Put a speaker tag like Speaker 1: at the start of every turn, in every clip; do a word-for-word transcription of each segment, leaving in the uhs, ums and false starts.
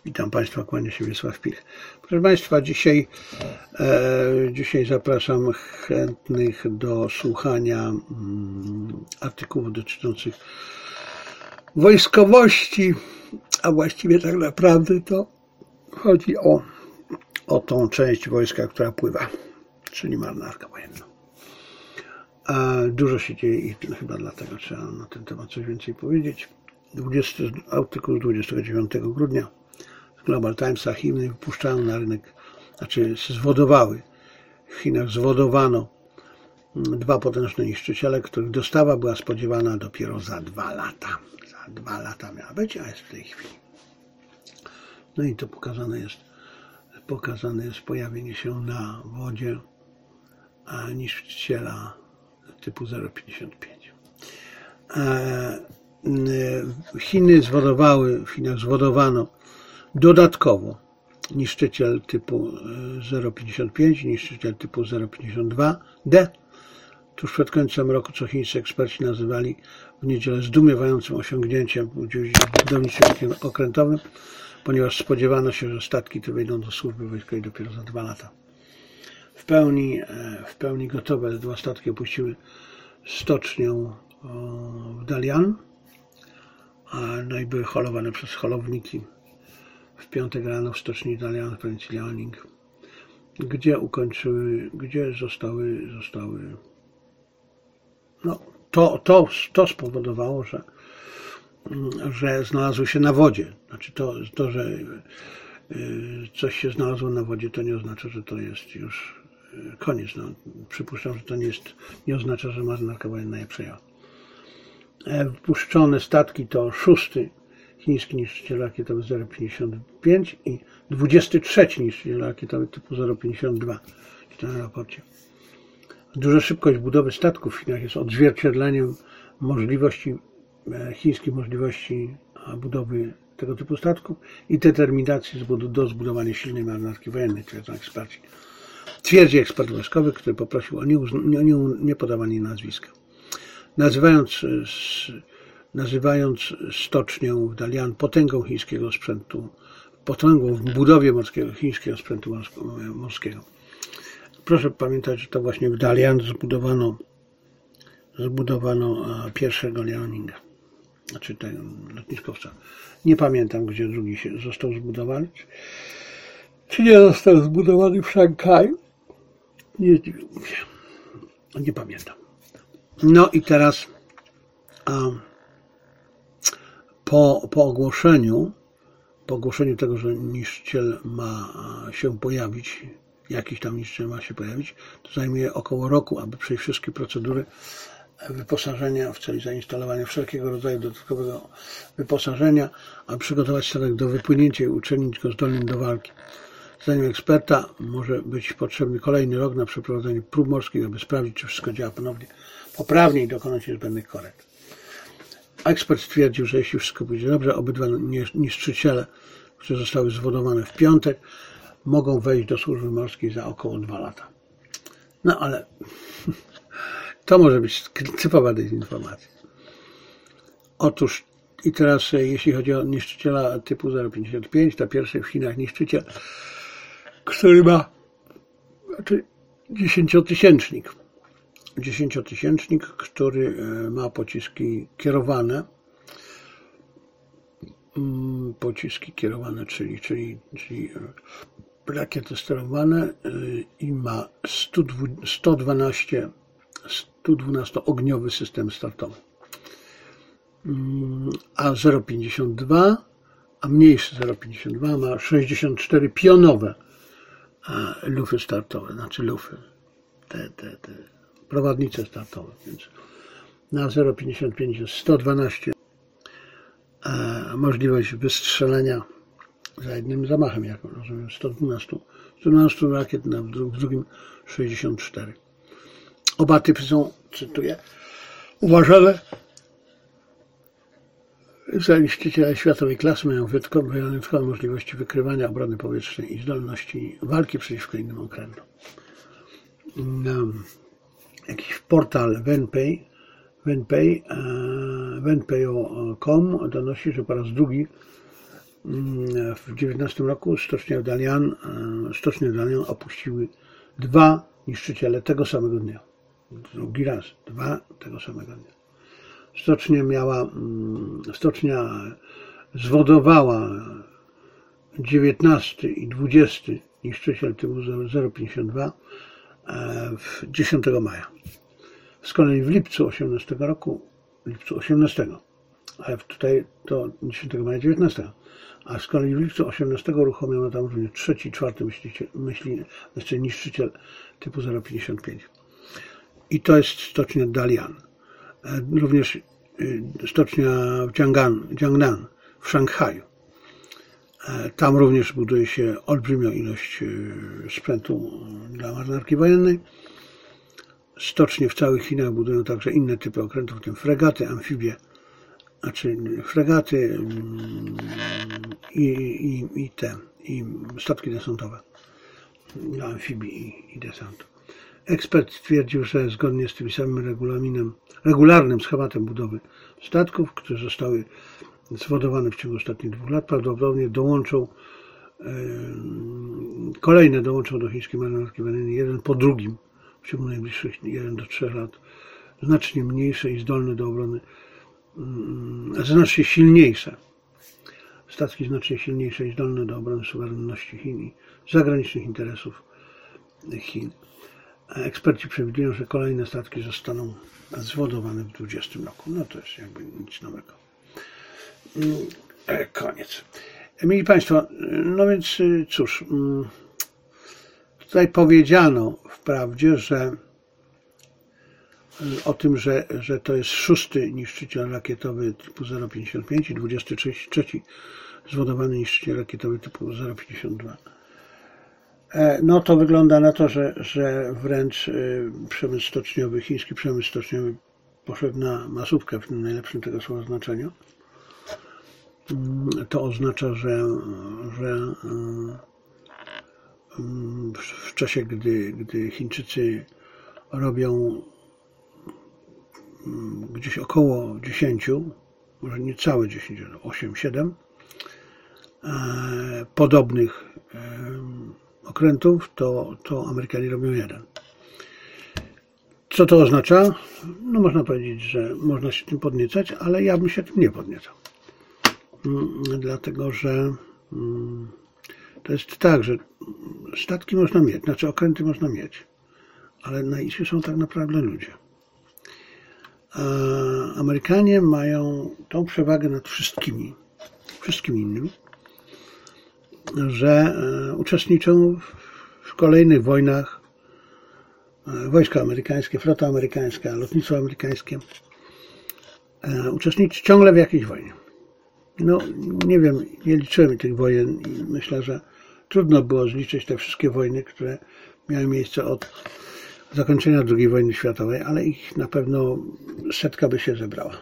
Speaker 1: Witam Państwa, kłania się Wiesław Pilch. Proszę Państwa, dzisiaj, e, dzisiaj zapraszam chętnych do słuchania mm, artykułów dotyczących wojskowości, a właściwie tak naprawdę to chodzi o, o tą część wojska, która pływa, czyli marynarkę wojenną. E, dużo się dzieje i chyba dlatego trzeba na ten temat coś więcej powiedzieć. dwudziesty, artykuł dwudziestego dziewiątego grudnia Global Timesa: Chiny wypuszczają na rynek, znaczy zwodowały, w Chinach zwodowano dwa potężne niszczyciele, których dostawa była spodziewana dopiero za dwa lata. Za dwa lata miała być, a jest w tej chwili. No i to pokazane jest, pokazane jest pojawienie się na wodzie niszczyciela typu zero pięćdziesiąt pięć. Chiny zwodowały, w Chinach zwodowano dodatkowo niszczyciel typu zero pięćdziesiąt pięć, niszczyciel typu zero pięćdziesiąt dwa D. Tuż przed końcem roku, co chińscy eksperci nazywali w niedzielę zdumiewającym osiągnięciem w budownictwie okrętowym, ponieważ spodziewano się, że statki te wejdą do służby wojskowej dopiero za dwa lata. W pełni, w pełni gotowe dwa statki opuściły stocznię w Dalian, no i były holowane przez holowniki w piątek rano w stoczni Dalian w prowincji Liaoning, gdzie ukończyły, gdzie zostały, zostały no to, to, to spowodowało, że, że znalazły się na wodzie. Znaczy to, to, że coś się znalazło na wodzie, to nie oznacza, że to jest już koniec. No, przypuszczam, że to nie, jest, nie oznacza, że marynarka wojenna je przejęła. Wypuszczone statki to szósty chiński niszczyciel rakietowy zero pięćdziesiąt pięć i dwudziesty trzeci niszczyciel rakietowy typu zero pięćdziesiąt dwa. Czytałem w raporcie. Duża szybkość budowy statków w Chinach jest odzwierciedleniem możliwości, chińskich możliwości budowy tego typu statków i determinacji do zbudowania silnej marynarki wojennej, twierdzą eksperci. Twierdzi ekspert wojskowy, który poprosił o niepodawanie nazwiska. Nazywając, nazywając stocznię w Dalian potęgą chińskiego sprzętu, potęgą w budowie morskiego, chińskiego sprzętu morskiego. Proszę pamiętać, że to właśnie w Dalian zbudowano, zbudowano pierwszego Liaoninga, znaczy tego lotniskowca. Nie pamiętam, gdzie drugi się został zbudowany. Czy nie został zbudowany w Szanghaju? Nie, nie pamiętam. No i teraz po, po ogłoszeniu, po ogłoszeniu tego, że niszczyciel ma się pojawić, jakiś tam niszczyciel ma się pojawić, to zajmuje około roku, aby przejść wszystkie procedury wyposażenia w celu zainstalowania wszelkiego rodzaju dodatkowego wyposażenia, aby przygotować statek do wypłynięcia i uczynić go zdolnym do walki. Zdaniem eksperta może być potrzebny kolejny rok na przeprowadzenie prób morskich, aby sprawdzić, czy wszystko działa ponownie poprawnie i dokonać niezbędnych korekt. Ekspert stwierdził, że jeśli wszystko pójdzie dobrze, obydwa niszczyciele, które zostały zwodowane w piątek, mogą wejść do służby morskiej za około dwa lata. No ale to może być typowa dezinformacja. Otóż i teraz jeśli chodzi o niszczyciela typu zero pięćdziesiąt pięć, to pierwszy w Chinach niszczyciel, który ma znaczy dziesięciotysięcznik. Dziesięciotysięcznik, który ma pociski kierowane. Pociski kierowane, czyli, czyli, czyli rakiety sterowane i ma sto dwanaście, sto dwunasto-ogniowy system startowy. A zero pięćdziesiąt dwa, a mniejszy zero pięćdziesiąt dwa ma sześćdziesiąt cztery pionowe lufy startowe, znaczy lufy, te, te, te prowadnice startowe, więc na zero pięćdziesiąt pięć jest sto dwanaście możliwość wystrzelenia za jednym zamachem, jak rozumiem, sto dwanaście, sto dwanaście rakiet, na w drugim sześćdziesiąt cztery. Oba typy są, cytuję, uważane za niszczyciele światowej klasy, mają wyjątkowe możliwości wykrywania obrony powietrznej i zdolności walki przeciwko innym okrętom. Jakiś portal Wenpei Wenpei, wenpei kropka com donosi, że po raz drugi W dziewiętnastym roku stocznia Dalian, stocznię Dalian opuściły dwa niszczyciele tego samego dnia. Drugi raz, dwa tego samego dnia. Stocznia miała, stocznia zwodowała dziewiętnasty i dwudziesty niszczyciel typu zero pięćdziesiąt dwa dziesiątego maja. Z kolei w lipcu osiemnastego roku, lipcu osiemnastego, ale tutaj to dziesiątego maja dziewiętnastego, a z kolei w lipcu osiemnastego uruchomiono tam również trzeci, czwarty myśliciel, myśli, znaczy niszczyciel typu zero pięćdziesiąt pięć. I to jest stocznia Dalian. Również stocznia w Jiangnan, Jiangnan w Szanghaju. Tam również buduje się olbrzymią ilość sprzętu dla marynarki wojennej. Stocznie w całych Chinach budują także inne typy okrętów, w tym fregaty, amfibie, znaczy fregaty i, i, i te, i statki desantowe dla amfibii i, i desantu. Ekspert stwierdził, że zgodnie z tym samym regulaminem, regularnym schematem budowy statków, które zostały zwodowane w ciągu ostatnich dwóch lat, prawdopodobnie dołączą, yy, kolejne dołączą do chińskiej marynarki wojennej jeden po drugim w ciągu najbliższych jeden do trzech lat, znacznie mniejsze i zdolne do obrony, yy, znacznie silniejsze. Statki znacznie silniejsze i zdolne do obrony suwerenności Chin i zagranicznych interesów Chin. Eksperci przewidują, że kolejne statki zostaną zwodowane w dwudziestym roku. No to jest jakby nic nowego. Koniec. Mili Państwo, no więc cóż, tutaj powiedziano wprawdzie, że o tym, że, że to jest szósty niszczyciel rakietowy typu zero pięćdziesiąt pięć i dwudziesty trzeci zwodowany niszczyciel rakietowy typu zero pięćdziesiąt dwa. No to wygląda na to, że, że wręcz przemysł stoczniowy, chiński przemysł stoczniowy poszedł na masówkę w tym najlepszym tego słowa znaczeniu. To oznacza, że, że w czasie, gdy, gdy Chińczycy robią gdzieś około dziesięć, może nie całe dziesięć, osiem, siedem podobnych okrętów, to, to Amerykanie robią jeden. Co to oznacza? No można powiedzieć, że można się tym podniecać, ale ja bym się tym nie podniecał. Dlatego, że to jest tak, że statki można mieć, znaczy okręty można mieć, ale na isie są tak naprawdę ludzie. A Amerykanie mają tą przewagę nad wszystkimi, wszystkimi innymi, że uczestniczą w kolejnych wojnach. Wojska amerykańskie, flota amerykańska, lotnictwo amerykańskie uczestniczy ciągle w jakiejś wojnie. No nie wiem, nie liczyłem tych wojen i myślę, że trudno było zliczyć te wszystkie wojny, które miały miejsce od zakończenia drugiej wojny światowej, ale ich na pewno setka by się zebrała.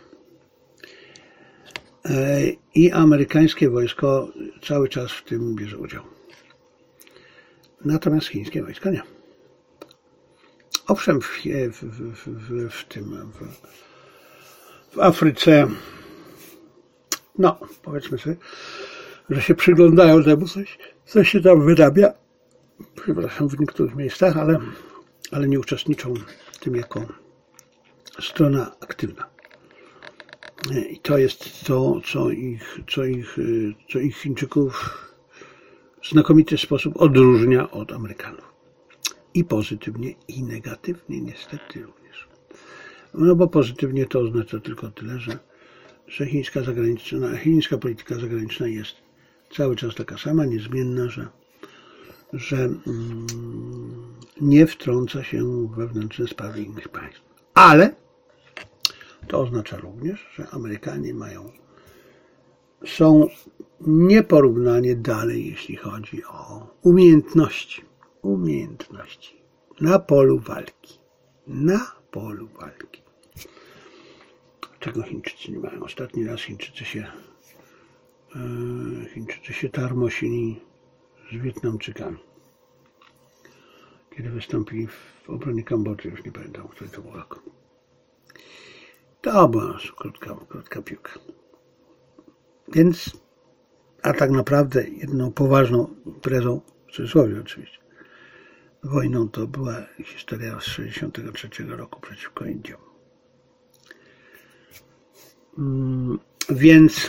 Speaker 1: I amerykańskie wojsko cały czas w tym bierze udział. Natomiast chińskie wojska nie. Owszem, w, w, w, w tym w, w Afryce, no powiedzmy sobie, że się przyglądają temu, coś, coś się tam wyrabia, przepraszam, w niektórych miejscach, ale, ale nie uczestniczą w tym jako strona aktywna. I to jest to, co ich, co ich, co ich Chińczyków w znakomity sposób odróżnia od Amerykanów. I pozytywnie, i negatywnie niestety również. No bo pozytywnie to oznacza tylko tyle, że, że chińska zagraniczna, chińska polityka zagraniczna jest cały czas taka sama, niezmienna, że, że mm, nie wtrąca się w wewnętrzne sprawy innych państw. Ale to oznacza również, że Amerykanie mają, są nieporównanie dalej, jeśli chodzi o umiejętności. Umiejętności na polu walki. Na polu walki. Czego Chińczycy nie mają. Ostatni raz Chińczycy się Chińczycy się tarmosili z Wietnamczykami. Kiedy wystąpili w obronie Kambodży, już nie pamiętam, który to był rok. To była krótka, krótka piłka. Więc a tak naprawdę jedną poważną imprezą, w cudzysłowie oczywiście, wojną to była historia z sześćdziesiątego trzeciego roku przeciwko Indiom. Więc,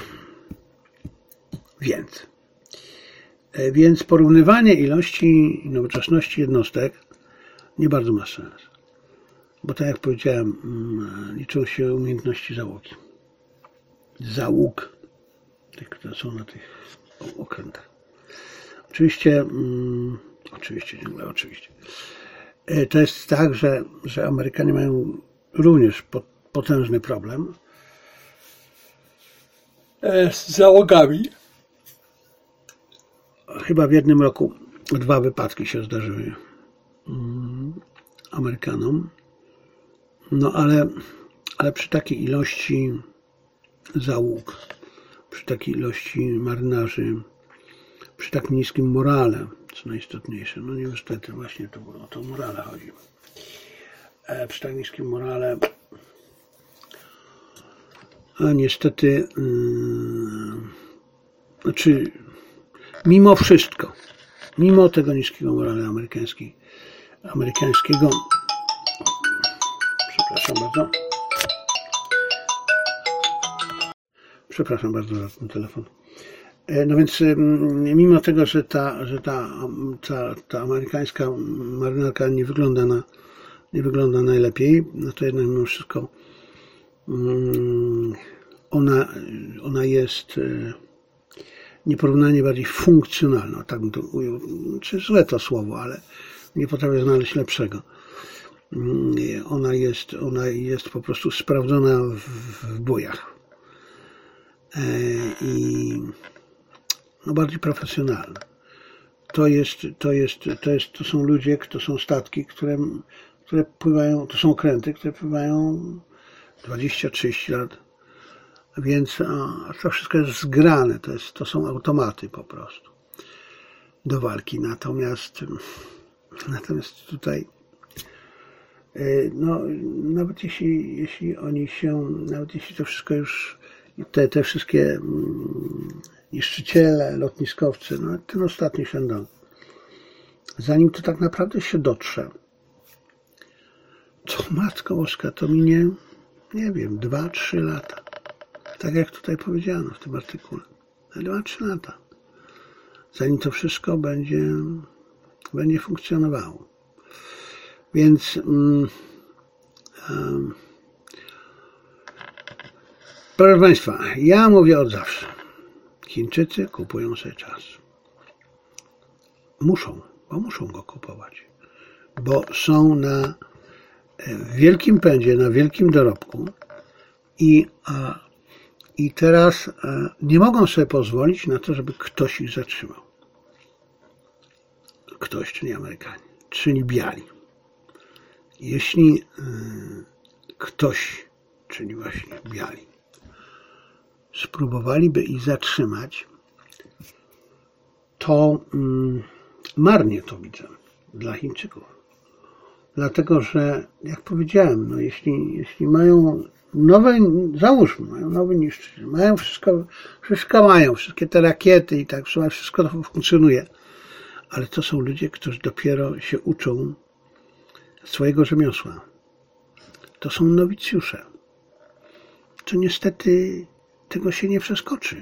Speaker 1: więc, więc porównywanie ilości i nowoczesności jednostek nie bardzo ma sens. Bo tak jak powiedziałem, liczą się umiejętności załogi. Załóg, tych, które są na tych okrętach. Oczywiście, um, oczywiście, ciągle oczywiście. To jest tak, że, że Amerykanie mają również potężny problem z załogami. Chyba w jednym roku dwa wypadki się zdarzyły um, Amerykanom. No ale, ale przy takiej ilości załóg, przy takiej ilości marynarzy, przy tak niskim morale, co najistotniejsze, no niestety właśnie to było o to morale chodzi. E, przy tak niskim morale, a niestety, yy, znaczy mimo wszystko, mimo tego niskiego morale amerykańskiego, amerykańskiego Przepraszam bardzo. Przepraszam bardzo za ten telefon. No więc mimo tego, że ta, że ta, ta, ta amerykańska marynarka nie wygląda na, nie wygląda najlepiej, no to jednak mimo wszystko ona, ona jest nieporównanie bardziej funkcjonalna. Tak bym to ujął. Czy źle to słowo, ale nie potrafię znaleźć lepszego. Ona jest, ona jest po prostu sprawdzona w, w bojach i no bardziej profesjonalna. To jest, to jest, to jest, to są ludzie, to są statki, które, które pływają, to są okręty, które pływają dwadzieścia trzydzieści lat, więc a, to wszystko jest zgrane, to, jest, to są automaty po prostu do walki. Natomiast, natomiast tutaj no, nawet jeśli, jeśli oni się, nawet jeśli to wszystko już, te, te wszystkie niszczyciele, lotniskowcy, no ten ostatni Shandong, zanim to tak naprawdę się dotrze, to Matko Boska, to minie, nie wiem, dwa trzy lata. Tak jak tutaj powiedziano w tym artykule. dwa trzy lata. Zanim to wszystko będzie, będzie funkcjonowało. Więc um, um, proszę Państwa, ja mówię od zawsze. Chińczycy kupują sobie czas. Muszą, bo muszą go kupować. Bo są na wielkim pędzie, na wielkim dorobku i, a, i teraz a, nie mogą sobie pozwolić na to, żeby ktoś ich zatrzymał. Ktoś, czyli Amerykanie, czyli biali. Jeśli y, ktoś, czyli właśnie biali, spróbowaliby ich zatrzymać, to y, marnie to widzę dla Chińczyków. Dlatego, że jak powiedziałem, no jeśli, jeśli mają nowe, załóżmy, mają nowy niszczyciel, mają wszystko, wszystko mają, wszystkie te rakiety i tak, wszystko to funkcjonuje, ale to są ludzie, którzy dopiero się uczą swojego rzemiosła. To są nowicjusze. To niestety tego się nie przeskoczy.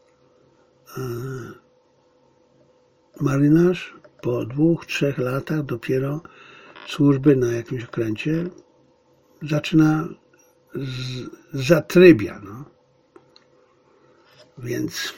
Speaker 1: Marynarz po dwóch, trzech latach dopiero służby na jakimś okręcie zaczyna z, zatrybia. No. Więc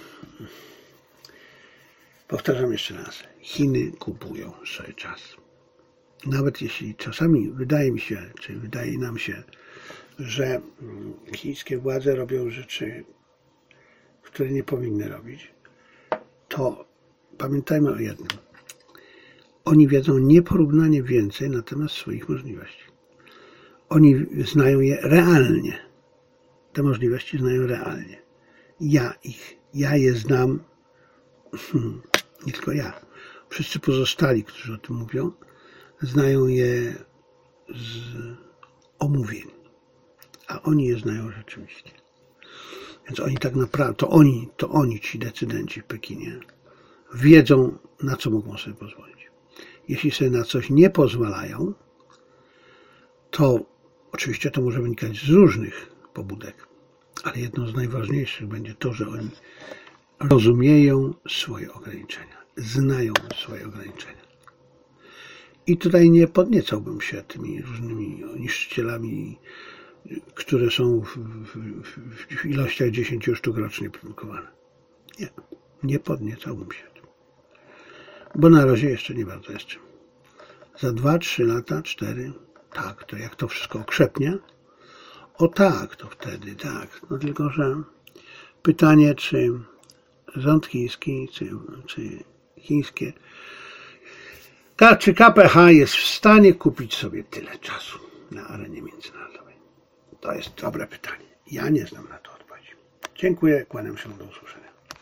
Speaker 1: powtarzam jeszcze raz. Chiny kupują sobie czas. Nawet jeśli czasami wydaje mi się, czy wydaje nam się, że chińskie władze robią rzeczy, które nie powinny robić, to pamiętajmy o jednym. Oni wiedzą nieporównanie więcej na temat swoich możliwości. Oni znają je realnie. Te możliwości znają realnie. Ja ich, ja je znam, nie tylko ja. Wszyscy pozostali, którzy o tym mówią, znają je z omówień, a oni je znają rzeczywiście. Więc oni tak naprawdę, to oni, to oni, ci decydenci w Pekinie, wiedzą, na co mogą sobie pozwolić. Jeśli sobie na coś nie pozwalają, to oczywiście to może wynikać z różnych pobudek, ale jedną z najważniejszych będzie to, że oni rozumieją swoje ograniczenia, znają swoje ograniczenia. I tutaj nie podniecałbym się tymi różnymi niszczycielami, które są w, w, w ilościach dziesięciu sztuk rocznie produkowane. Nie, nie podniecałbym się tym. Bo na razie jeszcze nie bardzo jest czym. Za dwa, trzy lata, cztery, tak, to jak to wszystko okrzepnie, o tak, to wtedy tak. No tylko, że pytanie, czy rząd chiński, czy, czy chińskie, czy K P H jest w stanie kupić sobie tyle czasu na arenie międzynarodowej? To jest dobre pytanie. Ja nie znam na to odpowiedzi. Dziękuję, kłaniam się, do usłyszenia.